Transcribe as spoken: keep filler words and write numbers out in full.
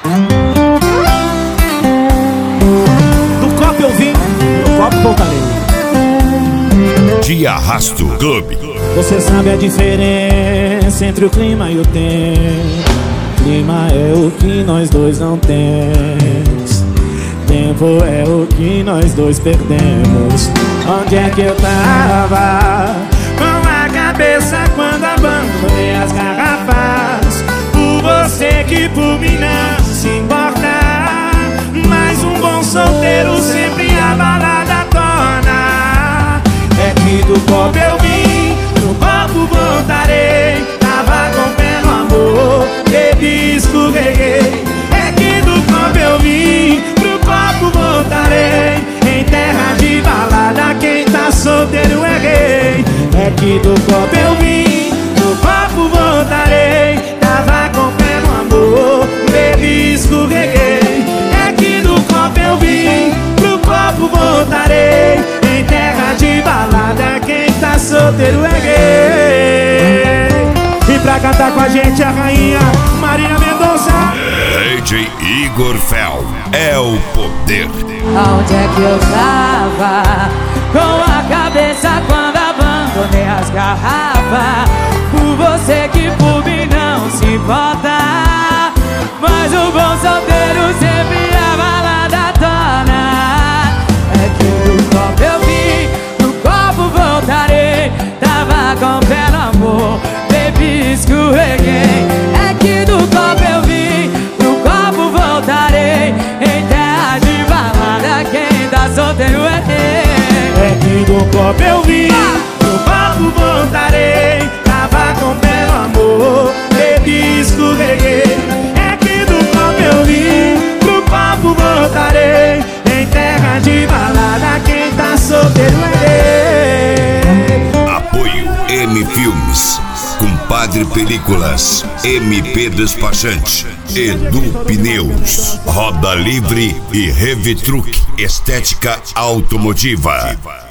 Do copo eu vim, do copo voltarei. De Arrasto Clube. Você sabe a diferença entre o clima e o tempo. Clima é o que nós dois não temos. Tempo é o que nós dois perdemos. Onde é que eu tava? Com a cabeça quando abandonei as garrafas. Por você que por mim não se importa. Mas um bom solteiro sempre a balada torna. É que do copo eu vim, no copo voltarei. Tava com pé no amor, bebi, escorreguei. É que do copo eu vim, pro copo voltarei. Em terra de balada quem tá solteiro é rei. É que do copo eu vim, pro copo voltarei. Tava com pé no amor, bebi, escorreguei. É que do copo eu vim, pro copo voltarei. Em terra de balada quem tá solteiro é rei. E pra cantar com a gente a rainha Marília Mendonça. D J Igor Fel é o poder. Onde é que eu tava? Com a cabeça quando abandonei as garrafas. Por você que por mim não se importa. Mas o bom solteiro sempre a balada torna. É que do copo eu vim, do copo voltarei. Tava com pé no amor, bebi, escorreguei. É que do copo eu vim, do copo voltarei. Em terra de balada quem tá solteiro é rei. É que do copo eu vim, do copo voltarei. Tava com pé no amor, bebi, escorreguei. É que do copo eu vim, pro copo voltarei. Em terra de balada quem tá solteiro é rei. Apoio M Filmes, Compadre Películas, M P Despachante, Edu Pneus, Roda Livre e Revitruc Estética Automotiva.